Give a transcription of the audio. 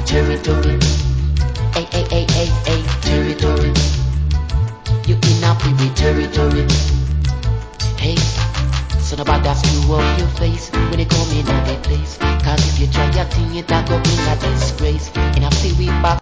territory. Hey, territory. You in a we territory. Hey, so nobody screw up your face when you come in at the place. Cause if you try your thing, it a go bring a disgrace. And I feel we back.